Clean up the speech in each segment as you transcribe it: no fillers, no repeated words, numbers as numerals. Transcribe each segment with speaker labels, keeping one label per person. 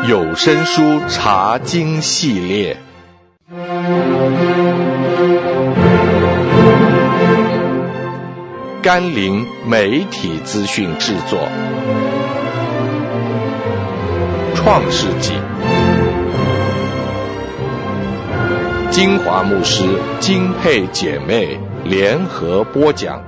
Speaker 1: 有声书查经系列，甘霖媒体资讯制作，创世纪，金华牧师金佩姐妹联合播讲。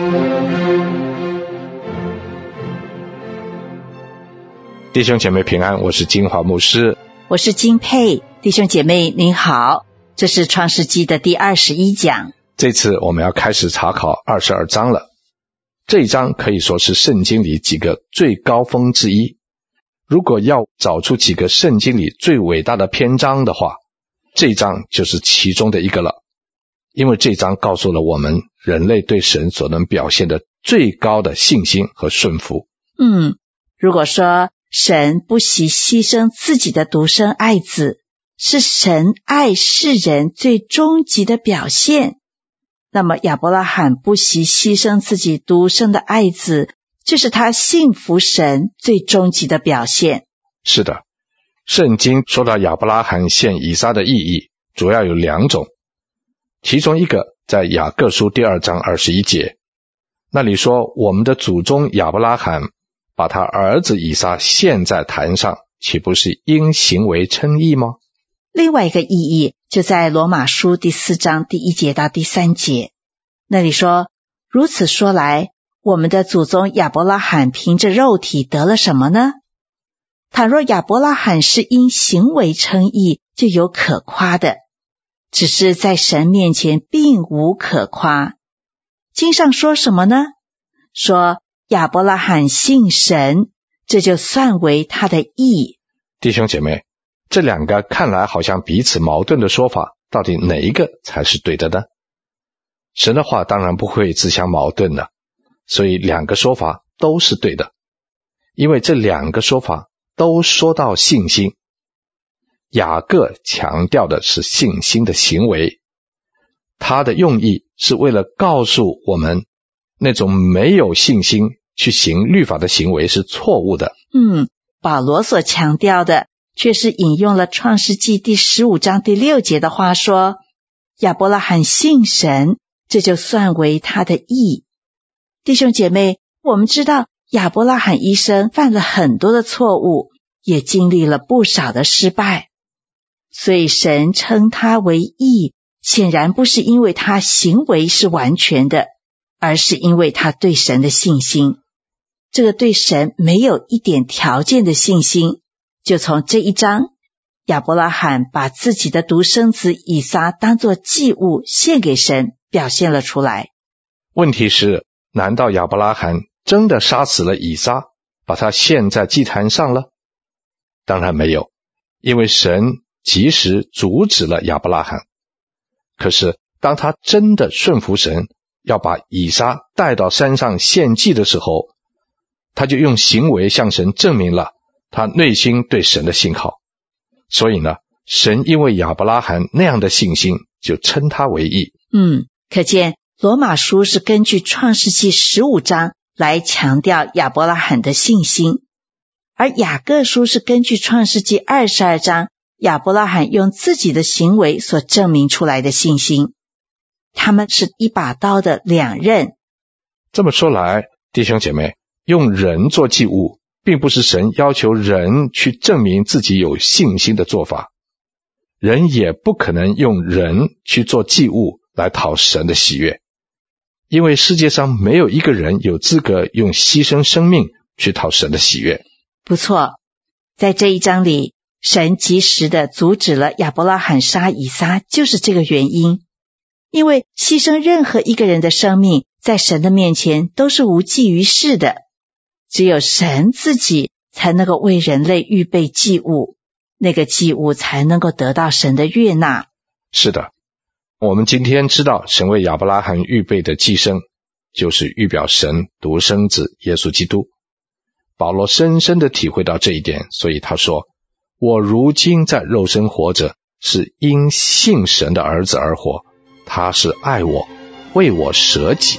Speaker 1: 弟兄姐妹平安，我是金华牧师，
Speaker 2: 我是金佩。弟兄姐妹您好，这是创世纪的第21讲。
Speaker 1: 这次我们要开始查考22章了。这一章可以说是圣经里几个最高峰之一。如果要找出几个圣经里最伟大的篇章的话，这一章就是其中的一个了。因为这一章告诉了我们人类对神所能表现的最高的信心和顺服。
Speaker 2: 如果说神不惜牺牲自己的独生爱子，是神爱世人最终极的表现，那么亚伯拉罕不惜牺牲自己独生的爱子，就是他信服神最终极的表现。
Speaker 1: 是的，圣经说到亚伯拉罕献以撒的意义主要有两种，其中一个在雅各书第2章21节，那里说我们的祖宗亚伯拉罕把他儿子以撒献在坛上，岂不是因行为称义吗？
Speaker 2: 另外一个意义就在罗马书第4章第1节到第3节，那里说，如此说来，我们的祖宗亚伯拉罕凭着肉体得了什么呢？倘若亚伯拉罕是因行为称义，就有可夸的，只是在神面前并无可夸。经上说什么呢？说亚伯拉罕信神，这就算为他的义。
Speaker 1: 弟兄姐妹，这两个看来好像彼此矛盾的说法，到底哪一个才是对的呢？神的话当然不会自相矛盾的，所以两个说法都是对的，因为这两个说法都说到信心。雅各强调的是信心的行为，他的用意是为了告诉我们，那种没有信心去行律法的行为是错误的。
Speaker 2: 保罗所强调的却是引用了创世纪第15章第6节的话说，亚伯拉罕信神，这就算为他的义。弟兄姐妹，我们知道亚伯拉罕一生犯了很多的错误，也经历了不少的失败，所以神称他为义，显然不是因为他行为是完全的，而是因为他对神的信心。这个对神没有一点条件的信心，就从这一章，亚伯拉罕把自己的独生子以撒当作祭物献给神，表现了出来。
Speaker 1: 问题是，难道亚伯拉罕真的杀死了以撒，把他献在祭坛上了？当然没有，因为神及时阻止了亚伯拉罕。可是当他真的顺服神，要把以撒带到山上献祭的时候，他就用行为向神证明了他内心对神的信靠。所以呢，神因为亚伯拉罕那样的信心，就称他为义。
Speaker 2: 可见罗马书是根据创世纪15章来强调亚伯拉罕的信心，而雅各书是根据创世纪22章亚伯拉罕用自己的行为所证明出来的信心。他们是一把刀的两刃。
Speaker 1: 这么说来，弟兄姐妹，用人做祭物并不是神要求人去证明自己有信心的做法，人也不可能用人去做祭物来讨神的喜悦，因为世界上没有一个人有资格用牺牲生命去讨神的喜悦。
Speaker 2: 不错，在这一章里，神及时地阻止了亚伯拉罕杀以撒，就是这个原因。因为牺牲任何一个人的生命，在神的面前都是无济于事的，只有神自己才能够为人类预备祭物，那个祭物才能够得到神的悦纳。
Speaker 1: 是的，我们今天知道神为亚伯拉罕预备的祭牲，就是预表神独生子耶稣基督。保罗深深地体会到这一点，所以他说，我如今在肉身活着，是因信神的儿子而活，他是爱我，为我舍己。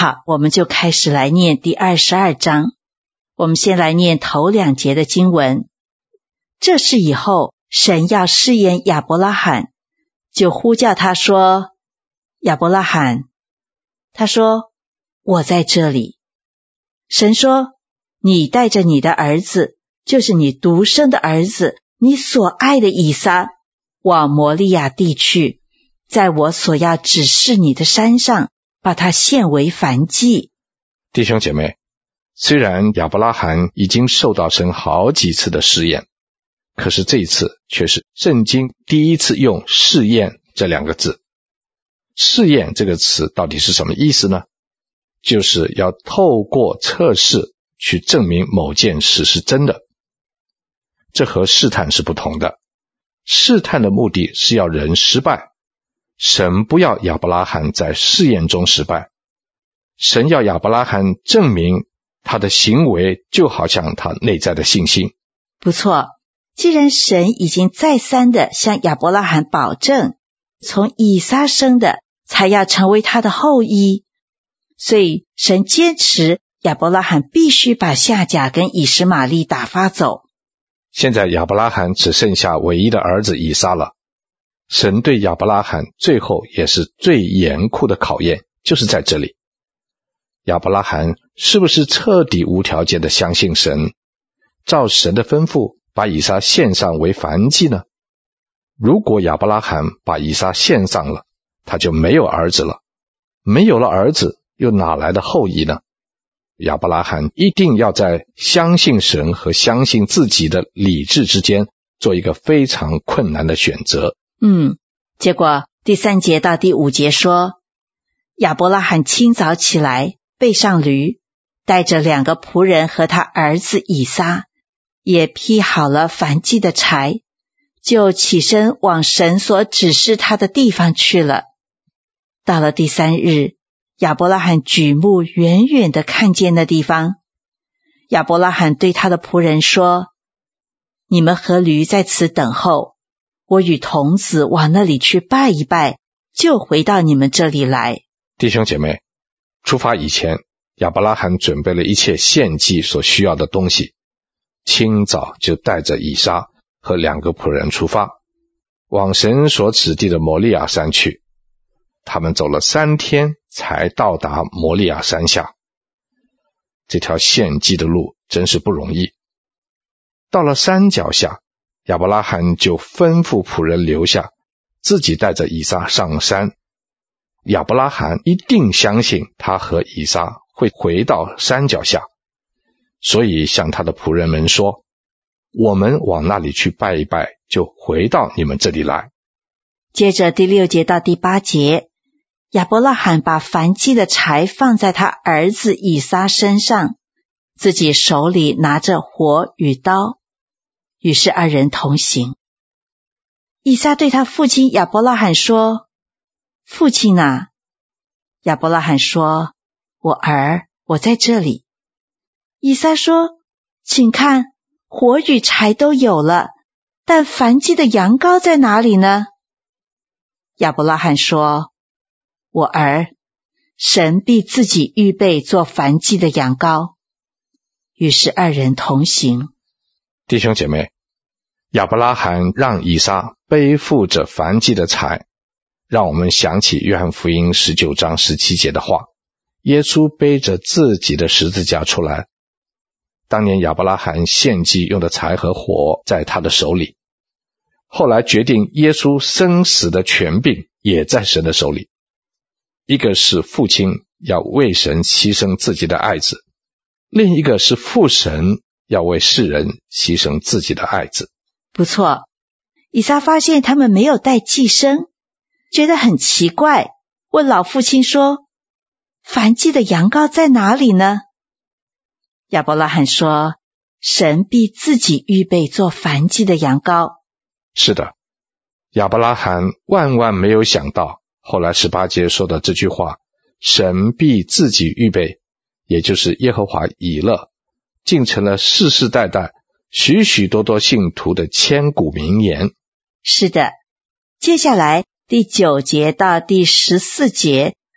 Speaker 2: 好，我们就开始来念第22章。我们先来念头2节的经文。这事以后，神要试验亚伯拉罕，就呼叫他说：亚伯拉罕。他说：我在这里。神说：你带着你的儿子，就是你独生的儿子，你所爱的以撒，往摩利亚地去，在我所要指示你的山上，把他献为燔祭。
Speaker 1: 弟兄姐妹，虽然亚伯拉罕已经受到神好几次的试验，可是这一次却是圣经第一次用试验这2个字。试验这个词到底是什么意思呢？就是要透过测试去证明某件事是真的。这和试探是不同的。试探的目的是要人失败，神不要亚伯拉罕在试验中失败，神要亚伯拉罕证明他的行为就好像他内在的信心。
Speaker 2: 不错，既然神已经再三的向亚伯拉罕保证，从以撒生的才要成为他的后裔，所以神坚持亚伯拉罕必须把夏甲跟以实玛利打发走。
Speaker 1: 现在亚伯拉罕只剩下唯一的儿子以撒了。神对亚伯拉罕最后也是最严酷的考验，就是在这里。亚伯拉罕是不是彻底无条件的相信神，照神的吩咐把以撒献上为燔祭呢？如果亚伯拉罕把以撒献上了，他就没有儿子了，没有了儿子，又哪来的后裔呢？亚伯拉罕一定要在相信神和相信自己的理智之间做一个非常困难的选择。
Speaker 2: 结果第3节到第5节说，亚伯拉罕清早起来，背上驴，带着2个仆人和他儿子以撒，也劈好了燔祭的柴，就起身往神所指示他的地方去了。到了第3日，亚伯拉罕举目远远地看见那地方。亚伯拉罕对他的仆人说：你们和驴在此等候，我与童子往那里去拜一拜，就回到你们这里来。
Speaker 1: 弟兄姐妹，出发以前，亚伯拉罕准备了一切献祭所需要的东西，清早就带着以撒和2个仆人出发，往神所指定的摩利亚山去。他们走了3天才到达摩利亚山下。这条献祭的路真是不容易。到了山脚下，亚伯拉罕就吩咐仆人留下，自己带着以撒上山。亚伯拉罕一定相信他和以撒会回到山脚下，所以向他的仆人们说：我们往那里去拜一拜，就回到你们这里来。
Speaker 2: 接着第6节到第8节，亚伯拉罕把燔祭的柴放在他儿子以撒身上，自己手里拿着火与刀，于是2人同行。以撒对他父亲亚伯拉罕说：父亲啊！亚伯拉罕说：我儿，我在这里。以撒说：请看，火与柴都有了，但燔祭的羊羔在哪里呢？亚伯拉罕说：我儿，神必自己预备做燔祭的羊羔。于是2人同行。
Speaker 1: 弟兄姐妹，亚伯拉罕让以撒背负着燔祭的柴，让我们想起约翰福音19章17节的话，耶稣背着自己的十字架出来。当年亚伯拉罕献祭用的柴和火在他的手里，后来决定耶稣生死的权柄也在神的手里。一个是父亲要为神牺牲自己的爱子，另一个是父神要为世人牺牲自己的爱子。
Speaker 2: 不错，以撒发现他们没有带祭牲，觉得很奇怪，问老父亲说：燔祭的羊羔在哪里呢？亚伯拉罕说：神必自己预备做燔祭的羊羔。
Speaker 1: 是的，亚伯拉罕万万没有想到，后来18节说的这句话，神必自己预备，也就是耶和华以勒，竟成了世世代代许许多多信徒的千古名言。
Speaker 2: 是的，接下来第9节到第14节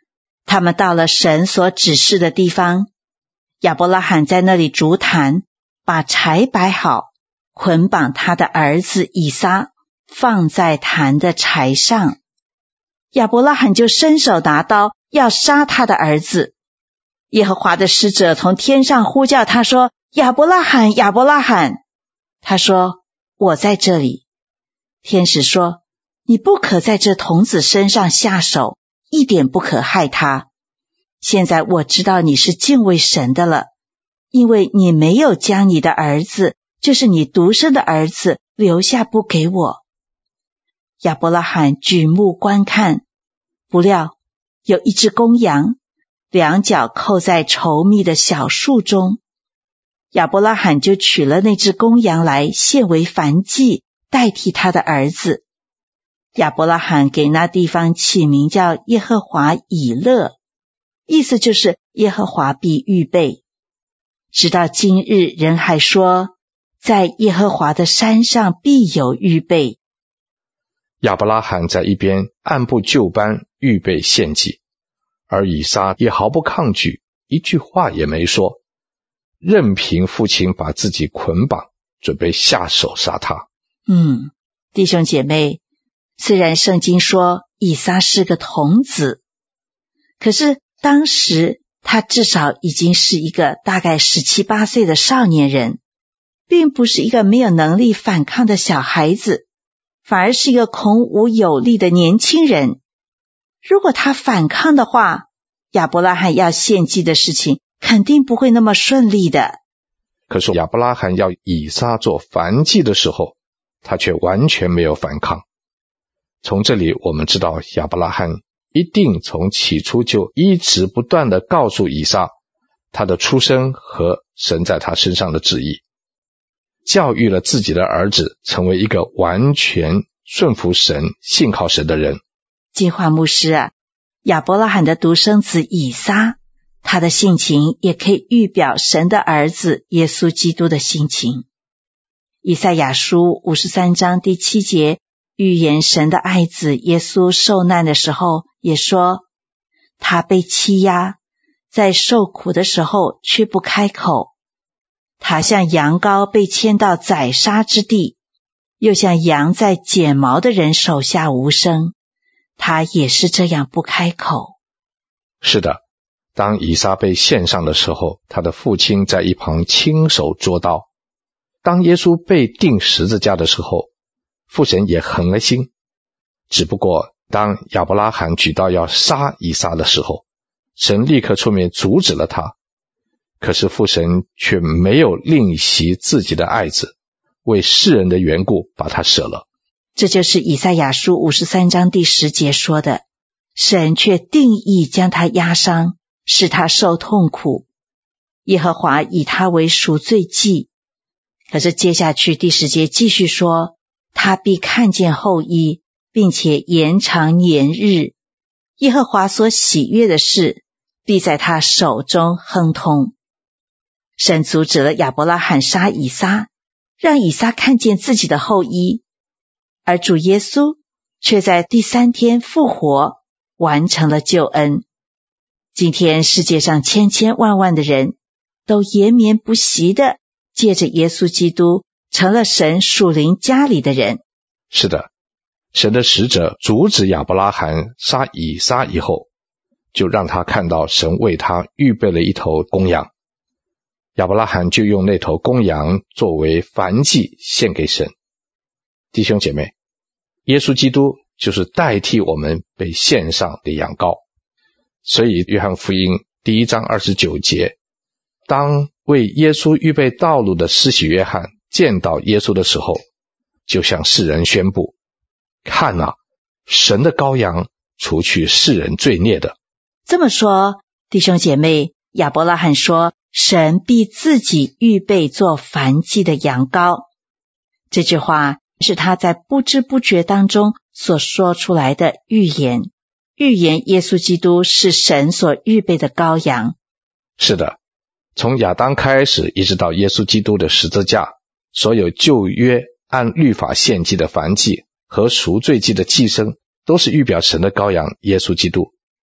Speaker 2: 他们到了神所指示的地方，亚伯拉罕在那里筑坛，把柴摆好，捆绑他的儿子以撒，放在坛的柴上。亚伯拉罕就伸手拿刀，要杀他的儿子。耶和华的使者从天上呼叫他说：亚伯拉罕，亚伯拉罕。他说：我在这里。天使说：你不可在这童子身上下手，一点不可害他。现在我知道你是敬畏神的了，因为你没有将你的儿子，就是你独生的儿子，留下不给我。亚伯拉罕举目观看，不料有一只公羊，两脚扣在稠密的小树中。亚伯拉罕就取了那只公羊来献为燔祭，代替他的儿子。亚伯拉罕给那地方起名叫耶和华以勒，意思就是耶和华必预备。直到今日，人还说，在耶和华的山上必有预备。
Speaker 1: 亚伯拉罕在一边按部就班预备献祭，而以撒也毫不抗拒，一句话也没说，任凭父亲把自己捆绑，准备下手杀他。
Speaker 2: 弟兄姐妹，虽然圣经说以撒是个童子，可是当时他至少已经是一个大概17、18岁的少年人，并不是一个没有能力反抗的小孩子，反而是一个孔武有力的年轻人。如果他反抗的话，亚伯拉罕要献祭的事情肯定不会那么顺利的。
Speaker 1: 可是亚伯拉罕要以撒做燔祭的时候，他却完全没有反抗。从这里我们知道，亚伯拉罕一定从起初就一直不断地告诉以撒他的出生和神在他身上的旨意，教育了自己的儿子成为一个完全顺服神、信靠神的人。
Speaker 2: 金华牧师啊，亚伯拉罕的独生子以撒，他的性情也可以预表神的儿子耶稣基督的性情。以赛亚书53章第7节预言神的爱子耶稣受难的时候，也说他被欺压，在受苦的时候却不开口。他像羊羔被牵到宰杀之地，又像羊在剪毛的人手下无声，他也是这样不开口。
Speaker 1: 是的，当以撒被献上的时候，他的父亲在一旁亲手捉刀。当耶稣被钉十字架的时候，父神也横了心。只不过当亚伯拉罕举刀要杀以撒的时候，神立刻出面阻止了他。可是父神却没有吝惜自己的爱子，为世人的缘故把他舍了。
Speaker 2: 这就是以赛亚书53章第10节说的，神却定义将他压伤，使他受痛苦。耶和华以他为赎罪祭。可是接下去第10节继续说，他必看见后裔，并且延长年日。耶和华所喜悦的事，必在他手中亨通。神阻止了亚伯拉罕杀以撒，让以撒看见自己的后裔，而主耶稣却在第3天复活，完成了救恩。今天世界上千千万万的人都延绵不息的借着耶稣基督成了神属灵家里的人。
Speaker 1: 是的，神的使者阻止亚伯拉罕杀以撒以后，就让他看到神为他预备了一头公羊。亚伯拉罕就用那头公羊作为燔祭献给神。弟兄姐妹，耶稣基督就是代替我们被献上的羊羔。所以约翰福音第1章29节，当为耶稣预备道路的施洗约翰见到耶稣的时候，就向世人宣布，看啊，神的羔羊，除去世人罪孽的。
Speaker 2: 这么说，弟兄姐妹，亚伯拉罕说神必自己预备做燔祭的羊羔。这句话是他在不知不觉当中所说出来的预言，预言耶稣基督是神所预备的羔羊。
Speaker 1: 是的，从亚当开始一直到耶稣基督的十字架，所有旧约按律法献祭的燔祭和赎罪祭的祭牲，都是预表神的羔羊耶稣基督。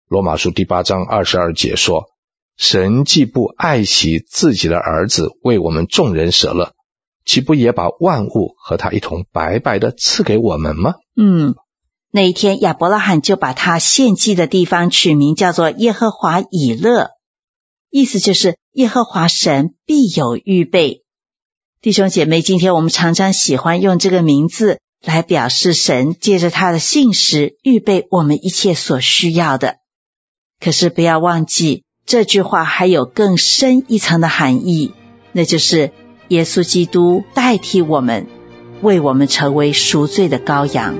Speaker 1: 罗马书第8章22节说，神既不爱惜自己的儿子为我们众人舍了，岂不也把万物和他一同白白的赐给我们吗？
Speaker 2: 那一天亚伯拉罕就把他献祭的地方取名叫做耶和华以勒，意思就是耶和华神必有预备。弟兄姐妹，今天我们常常喜欢用这个名字来表示神借着他的信实预备我们一切所需要的。可是不要忘记，这句话还有更深一层的含义，那就是耶稣基督代替我们，为我们成为赎罪的羔羊。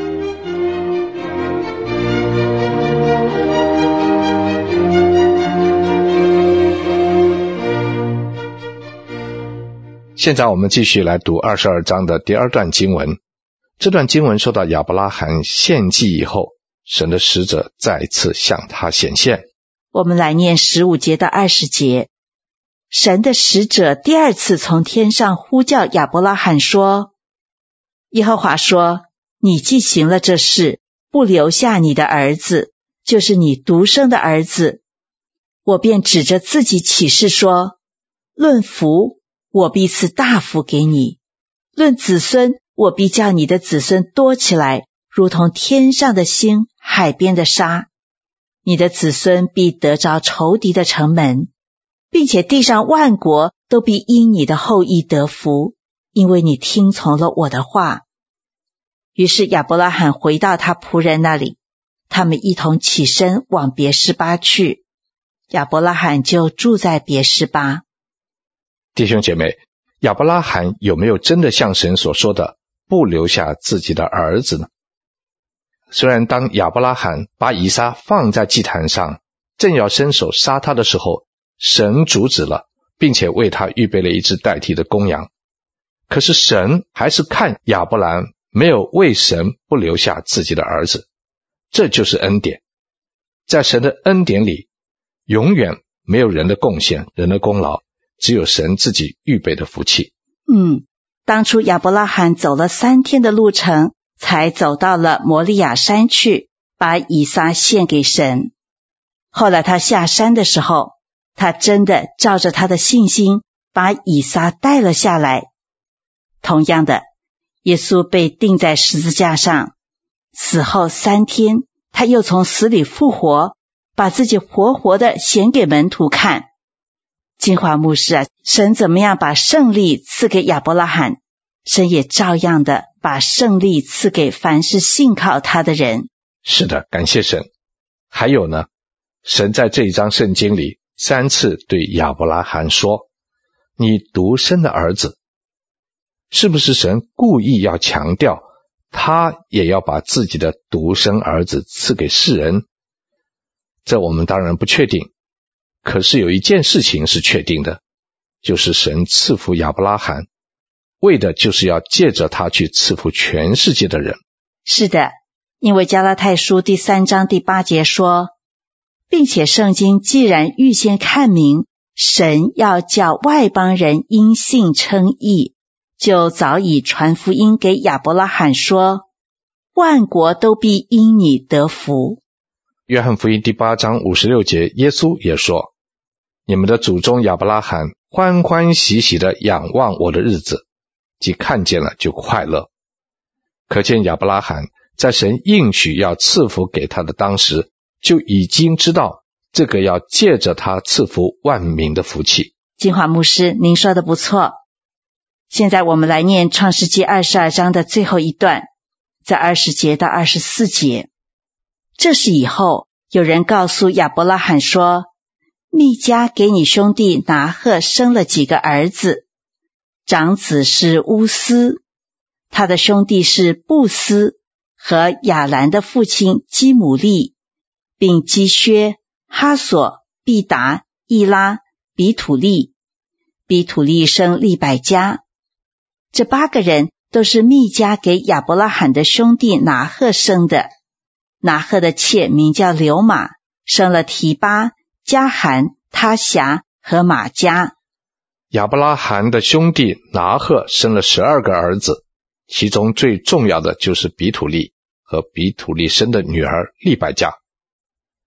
Speaker 1: 现在我们继续来读22章的第2段经文。这段经文说到亚伯拉罕献祭以后，神的使者再次向他显现。
Speaker 2: 我们来念15节到20节。神的使者第二次从天上呼叫亚伯拉罕说，耶和华说，你既行了这事，不留下你的儿子，就是你独生的儿子，我便指着自己起誓说，论福，我必赐大福给你；论子孙，我必叫你的子孙多起来，如同天上的星，海边的沙。你的子孙必得着仇敌的城门，并且地上万国都必因你的后裔得福，因为你听从了我的话。于是亚伯拉罕回到他仆人那里，他们一同起身往别是巴去，亚伯拉罕就住在别是巴。
Speaker 1: 弟兄姐妹，亚伯拉罕有没有真的像神所说的不留下自己的儿子呢？虽然当亚伯拉罕把以撒放在祭坛上，正要伸手杀他的时候，神阻止了，并且为他预备了一只代替的公羊，可是神还是看亚伯兰没有为神不留下自己的儿子，这就是恩典。在神的恩典里，永远没有人的贡献，人的功劳，只有神自己预备的福气。
Speaker 2: 当初亚伯拉罕走了3天的路程，才走到了摩利亚山去，把以撒献给神。后来他下山的时候，他真的照着他的信心把以撒带了下来。同样的，耶稣被钉在十字架上，死后3天，他又从死里复活，把自己活活的显给门徒看。金华牧师神怎么样把胜利赐给亚伯拉罕，神也照样的把胜利赐给凡是信靠他的人。
Speaker 1: 是的，感谢神。还有呢，神在这一章圣经里3次对亚伯拉罕说，你独生的儿子。是不是神故意要强调他也要把自己的独生儿子赐给世人？这我们当然不确定，可是有一件事情是确定的，就是神赐福亚伯拉罕，为的就是要借着他去赐福全世界的人。
Speaker 2: 是的，因为加拉太书第3章第8节说，并且圣经既然预先看明，神要叫外邦人因信称义，就早已传福音给亚伯拉罕说，万国都必因你得福。
Speaker 1: 约翰福音第8章56节，耶稣也说，你们的祖宗亚伯拉罕欢欢喜喜地仰望我的日子，即看见了就快乐。可见亚伯拉罕在神应许要赐福给他的当时，就已经知道这个要借着他赐福万民的福气。
Speaker 2: 金华牧师，您说的不错。现在我们来念创世纪22章的最后一段，在20节到24节。这是以后有人告诉亚伯拉罕说，密迦给你兄弟拿鹤生了几个儿子，长子是乌斯，他的兄弟是布斯和亚兰的父亲基姆利，并基薛、哈索、毕达、易拉、比土利。比土利生利百加。这8个人都是密迦给亚伯拉罕的兄弟拿鹤生的。拿鹤的妾名叫流玛，生了提巴、加含、他辖和玛迦。
Speaker 1: 亚伯拉罕的兄弟拿鹤生了12个儿子，其中最重要的就是比土利和比土利生的女儿利百加。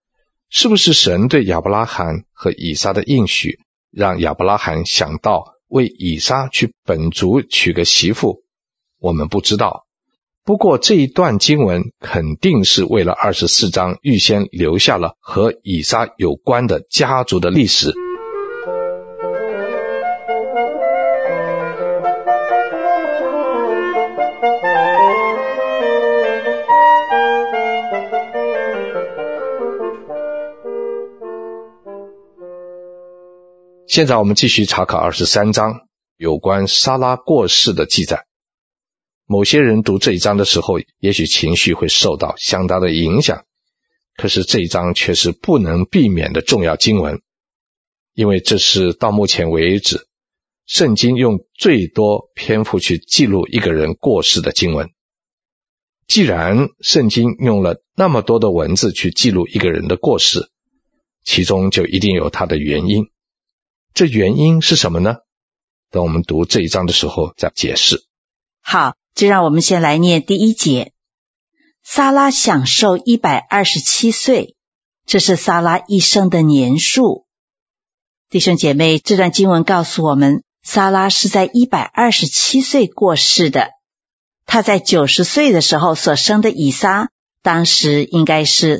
Speaker 1: 是不是神对亚伯拉罕和以撒的应许，让亚伯拉罕想到为以撒去本族娶个媳妇？我们不知道。不过这一段经文肯定是为了24章预先留下了和以撒有关的家族的历史。现在我们继续查考23章有关撒拉过世的记载。某些人读这一章的时候，也许情绪会受到相当的影响，可是这一章却是不能避免的重要经文，因为这是到目前为止圣经用最多篇幅去记录一个人过世的经文。既然圣经用了那么多的文字去记录一个人的过世，其中就一定有它的原因。这原因是什么呢？等我们读这一章的时候再解释。
Speaker 2: 好，就让我们先来念第1节。撒拉享寿127岁，这是撒拉一生的年数。弟兄姐妹，这段经文告诉我们，撒拉是在127岁过世的。他在90岁的时候所生的以撒，当时应该是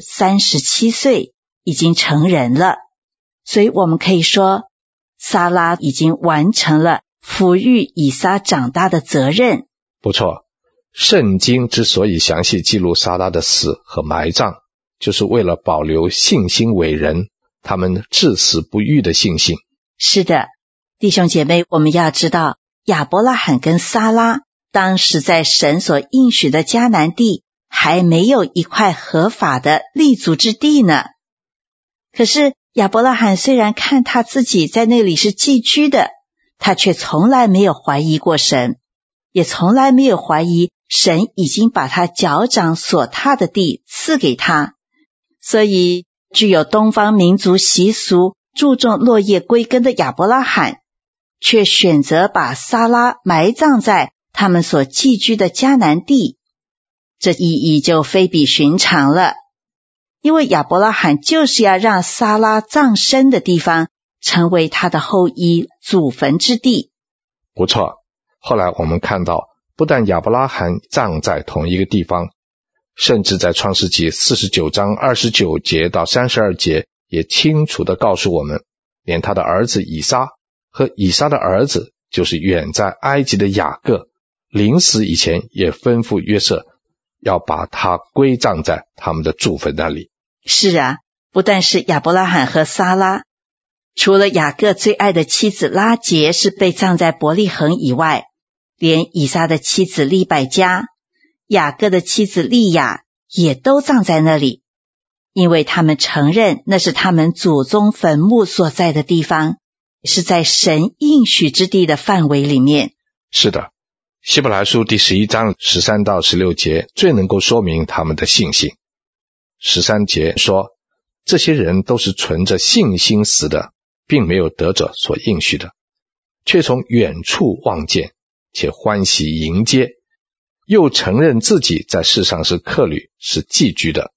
Speaker 2: 37岁，已经成人了。所以我们可以说，撒拉已经完成了抚育以撒长大的责任。
Speaker 1: 不错，圣经之所以详细记录撒拉的死和埋葬，就是为了保留信心伟人他们至死不渝的信心。
Speaker 2: 是的，弟兄姐妹，我们要知道，亚伯拉罕跟撒拉当时在神所应许的迦南地还没有一块合法的立足之地呢。可是亚伯拉罕虽然看他自己在那里是寄居的，他却从来没有怀疑过神，也从来没有怀疑神已经把他脚掌所踏的地赐给他。所以具有东方民族习俗注重落叶归根的亚伯拉罕，却选择把撒拉埋葬在他们所寄居的迦南地，这意义就非比寻常了。因为亚伯拉罕就是要让撒拉葬身的地方成为他的后裔祖坟之地。
Speaker 1: 不错，后来我们看到，不但亚伯拉罕葬在同一个地方，甚至在创世纪49章29节到32节也清楚地告诉我们，连他的儿子以撒和以撒的儿子，就是远在埃及的雅各，临死以前也吩咐约瑟要把他归葬在他们的祖坟那里。
Speaker 2: 是啊，不但是亚伯拉罕和撒拉，除了雅各最爱的妻子拉结是被葬在伯利恒以外，连以撒的妻子利百加、雅各的妻子利亚也都葬在那里，因为他们承认那是他们祖宗坟墓所在的地方，是在神应许之地的范围里面。
Speaker 1: 是的，希伯来书第11章13到16节最能够说明他们的信心。13节说，这些人都是存着信心死的，并没有得着所应许的，却从远处望见，且欢喜迎接，又承认自己在世上是客旅，是寄居的。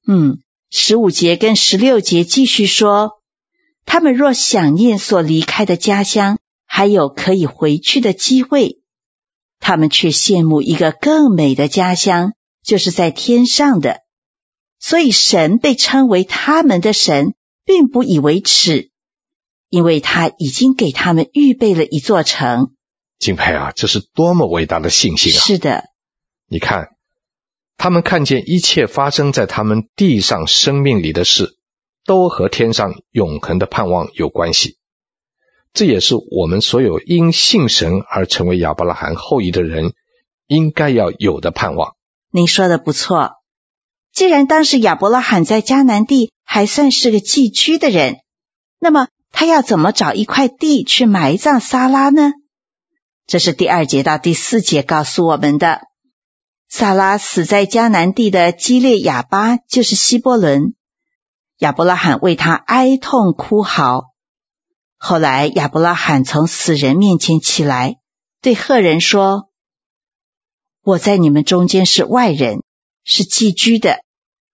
Speaker 2: 15节跟16节继续说，他们若想念所离开的家乡，还有可以回去的机会，他们却羡慕一个更美的家乡，就是在天上的。所以神被称为他们的神，并不以为耻，因为他已经给他们预备了一座城。
Speaker 1: 敬佩啊，这是多么伟大的信心啊！
Speaker 2: 是的，
Speaker 1: 你看，他们看见一切发生在他们地上生命里的事，都和天上永恒的盼望有关系。这也是我们所有因信神而成为亚伯拉罕后裔的人应该要有的盼望。
Speaker 2: 您说的不错。既然当时亚伯拉罕在迦南地还算是个寄居的人，那么他要怎么找一块地去埋葬撒拉呢？这是第2节到第4节告诉我们的。撒拉死在迦南地的基列雅巴，就是希伯伦。亚伯拉罕为他哀痛哭嚎。后来亚伯拉罕从死人面前起来，对赫人说，我在你们中间是外人，是寄居的。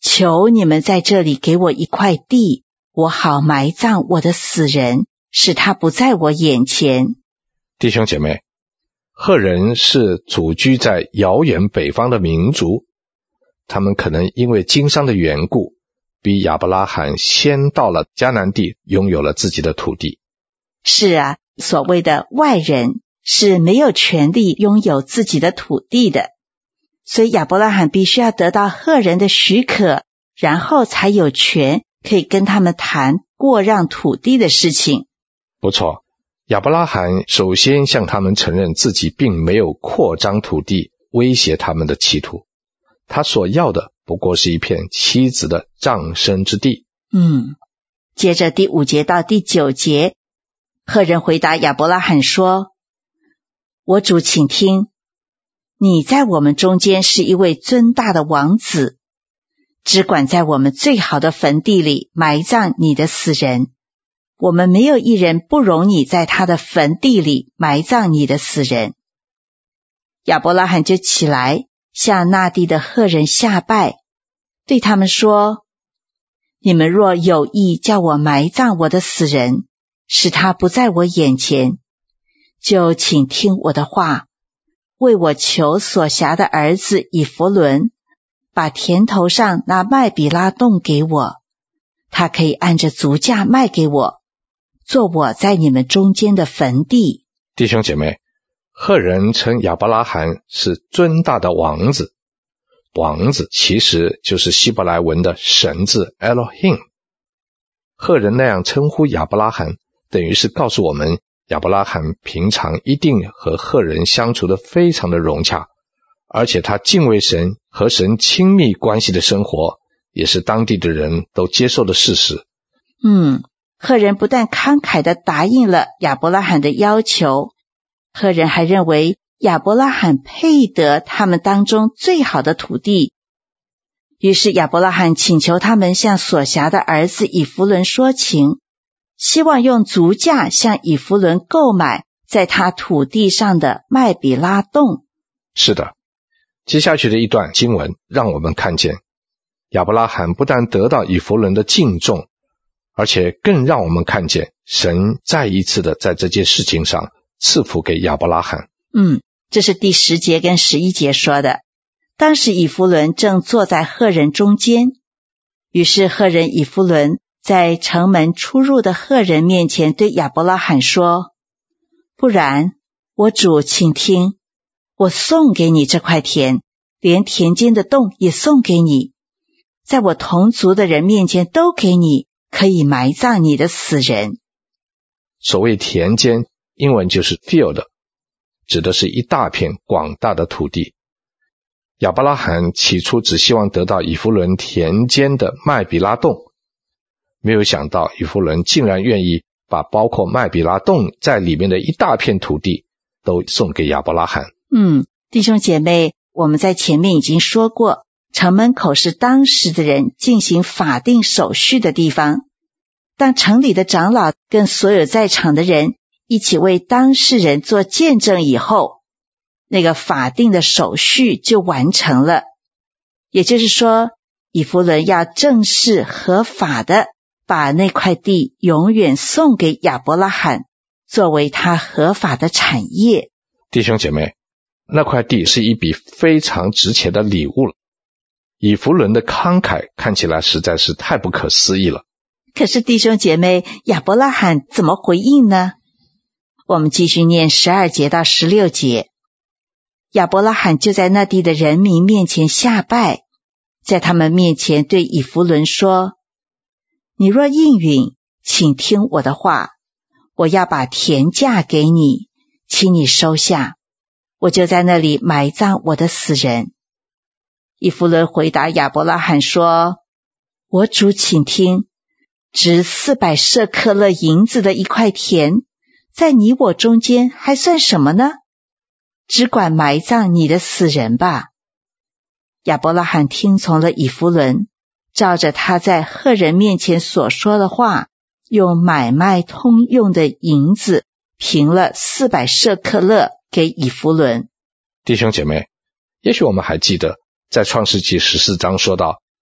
Speaker 2: 求你们在这里给我一块地，我好埋葬我的死人，使他不在我眼前。
Speaker 1: 弟兄姐妹，赫人是祖居在遥远北方的民族，他们可能因为经商的缘故，比亚伯拉罕先到了迦南地，拥有了自己的土地。
Speaker 2: 是啊，所谓的外人是没有权利拥有自己的土地的，所以亚伯拉罕必须要得到赫人的许可，然后才有权可以跟他们谈过让土地的事情。
Speaker 1: 不错，亚伯拉罕首先向他们承认自己并没有扩张土地威胁他们的企图，他所要的不过是一片妻子的葬身之地。
Speaker 2: 接着第5节到第9节，赫人回答亚伯拉罕说，我主请听，你在我们中间是一位尊大的王子，只管在我们最好的坟地里埋葬你的死人，我们没有一人不容你在他的坟地里埋葬你的死人。亚伯拉罕就起来向那地的赫人下拜，对他们说，你们若有意叫我埋葬我的死人，使他不在我眼前，就请听我的话，为我求所辖的儿子以弗伦，把田头上那麦比拉洞给我，他可以按着足价卖给我，做我在你们中间的坟地。
Speaker 1: 弟兄姐妹，赫人称亚伯拉罕是尊大的王子，王子其实就是希伯来文的神字 Elohim。 赫人那样称呼亚伯拉罕，等于是告诉我们，亚伯拉罕平常一定和赫人相处得非常的融洽，而且他敬畏神，和神亲密关系的生活也是当地的人都接受的事实。
Speaker 2: 赫人不但慷慨地答应了亚伯拉罕的要求，赫人还认为亚伯拉罕配得他们当中最好的土地。于是亚伯拉罕请求他们向所辖的儿子以弗伦说情，希望用足价向以弗伦购买在他土地上的麦比拉洞。
Speaker 1: 是的，接下去的一段经文让我们看见，亚伯拉罕不但得到以弗伦的敬重，而且更让我们看见神再一次的在这件事情上赐福给亚伯拉罕。
Speaker 2: 这是第10节跟11节说的。当时以弗伦正坐在赫人中间，于是赫人以弗伦在城门出入的赫人面前对亚伯拉罕说，不然，我主请听，我送给你这块田，连田间的洞也送给你，在我同族的人面前都给你，可以埋葬你的死人。
Speaker 1: 所谓田间，英文就是 field， 指的是一大片广大的土地。亚伯拉罕起初只希望得到以弗伦田间的麦比拉洞，没有想到以弗伦竟然愿意把包括麦比拉洞在里面的一大片土地都送给亚伯拉罕。
Speaker 2: 弟兄姐妹，我们在前面已经说过，城门口是当时的人进行法定手续的地方。当城里的长老跟所有在场的人一起为当事人做见证以后，那个法定的手续就完成了。也就是说，以弗伦要正式合法的把那块地永远送给亚伯拉罕，作为他合法的产业。
Speaker 1: 弟兄姐妹，那块地是一笔非常值钱的礼物了。以弗伦的慷慨看起来实在是太不可思议了。
Speaker 2: 可是弟兄姐妹，亚伯拉罕怎么回应呢？我们继续念12节到16节。亚伯拉罕就在那地的人民面前下拜，在他们面前对以弗伦说，你若应允，请听我的话，我要把田价给你，请你收下，我就在那里埋葬我的死人。以弗伦回答亚伯拉罕说，我主请听，值400舍克勒银子的一块田，在你我中间还算什么呢？只管埋葬你的死人吧。亚伯拉罕听从了以弗伦，照着他在赫人面前所说的话，用买卖通用的银子平了400舍克勒给以弗伦。
Speaker 1: 弟兄姐妹，也许我们还记得在创世纪14章说到，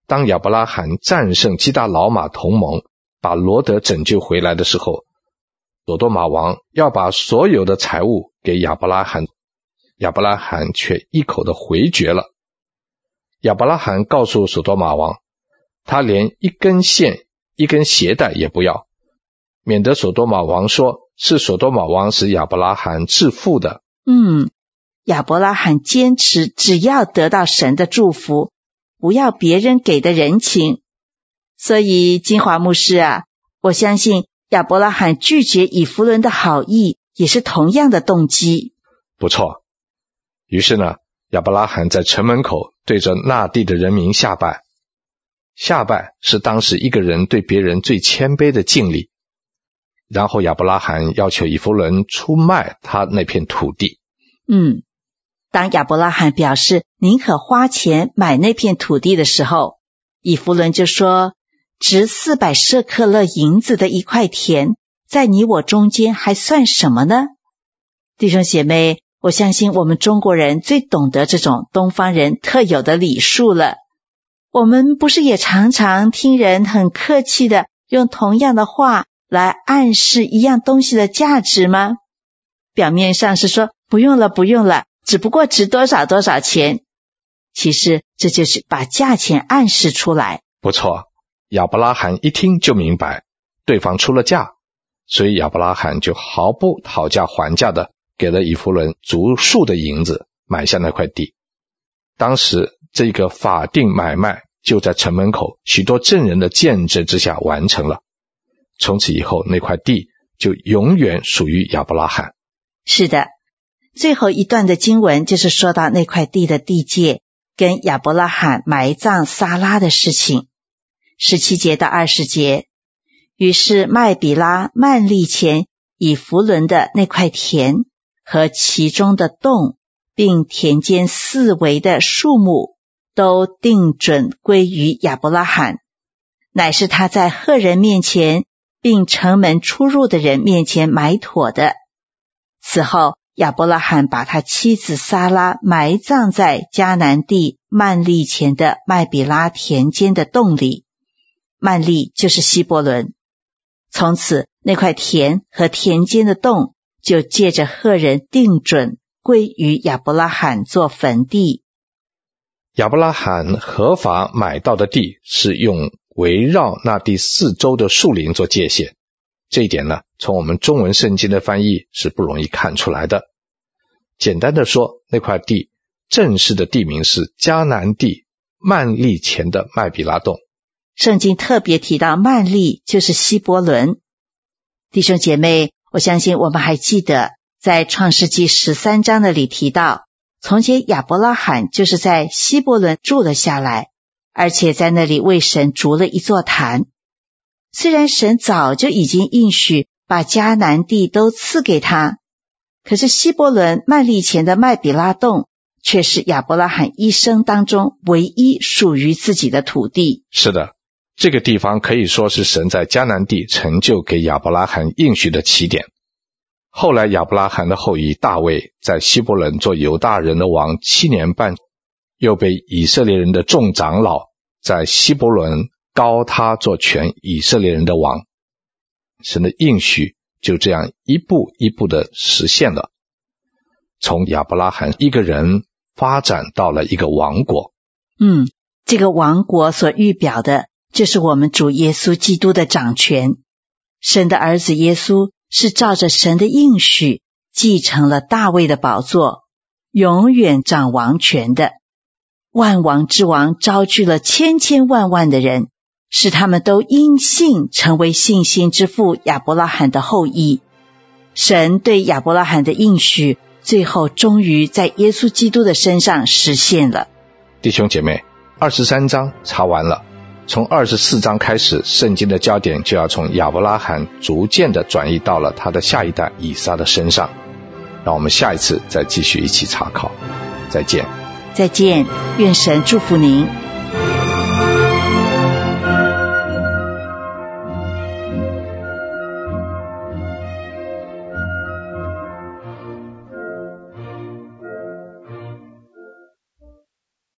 Speaker 1: 当亚伯拉罕战胜基大老马同盟，把罗得拯救回来的时候，所多玛王要把所有的财物给亚伯拉罕，亚伯拉罕却一口的回绝了。亚伯拉罕告诉所多玛王，他连一根线一根鞋带也不要，免得所多玛王说是所多玛王使亚伯拉罕致富的。
Speaker 2: 亚伯拉罕坚持只要得到神的祝福，不要别人给的人情。所以金华牧师啊，我相信亚伯拉罕拒绝以弗伦的好意也是同样的动机。
Speaker 1: 不错。于是呢，亚伯拉罕在城门口对着那地的人民下拜。下拜是当时一个人对别人最谦卑的敬礼。然后亚伯拉罕要求以弗伦出卖他那片土地。
Speaker 2: 当亚伯拉罕表示宁可花钱买那片土地的时候，以弗伦就说，值400舍客勒银子的一块田，在你我中间还算什么呢？弟兄姐妹，我相信我们中国人最懂得这种东方人特有的礼数了。我们不是也常常听人很客气的用同样的话来暗示一样东西的价值吗？表面上是说不用了不用了，只不过值多少多少钱，其实这就是把价钱暗示出来。
Speaker 1: 不错，亚伯拉罕一听就明白对方出了价，所以亚伯拉罕就毫不讨价还价的给了以弗伦足数的银子买下那块地。当时这个法定买卖就在城门口许多证人的见证之下完成了。从此以后，那块地就永远属于亚伯拉罕。
Speaker 2: 是的，最后一段的经文就是说到那块地的地界跟亚伯拉罕埋葬撒拉的事情。17节到20节，于是麦比拉曼利前以弗伦的那块田和其中的洞，并田间四围的树木，都定准归于亚伯拉罕，乃是他在赫人面前并城门出入的人面前买妥的。此后亚伯拉罕把他妻子撒拉埋葬在迦南地曼利前的麦比拉田间的洞里，曼利就是希伯伦。从此那块田和田间的洞就借着赫人定准归于亚伯拉罕做坟地。
Speaker 1: 亚伯拉罕合法买到的地是用围绕那地四周的树林做界限，这一点呢，从我们中文圣经的翻译是不容易看出来的。简单的说，那块地正式的地名是迦南地曼利前的麦比拉洞。
Speaker 2: 圣经特别提到曼利就是希伯伦。弟兄姐妹，我相信我们还记得在创世纪13章那里提到，从前亚伯拉罕就是在希伯伦住了下来，而且在那里为神筑了一座坛。虽然神早就已经应许把迦南地都赐给他，可是希伯伦曼利前的麦比拉洞却是亚伯拉罕一生当中唯一属于自己的土地。
Speaker 1: 是的，这个地方可以说是神在迦南地成就给亚伯拉罕应许的起点。后来亚伯拉罕的后裔大卫在希伯伦做犹大人的王7年半，又被以色列人的众长老在希伯伦膏他做全以色列人的王。神的应许就这样一步一步的实现了，从亚伯拉罕一个人发展到了一个王国。
Speaker 2: 这个王国所预表的就是我们主耶稣基督的掌权。神的儿子耶稣是照着神的应许继承了大卫的宝座，永远掌王权的。万王之王招聚了千千万万的人，使他们都因信成为信心之父亚伯拉罕的后裔。神对亚伯拉罕的应许最后终于在耶稣基督的身上实现了。
Speaker 1: 弟兄姐妹，23章查完了，从24章开始，圣经的焦点就要从亚伯拉罕逐渐的转移到了他的下一代以撒的身上。让我们下一次再继续一起查考。再见。
Speaker 2: 再见，愿神祝福您。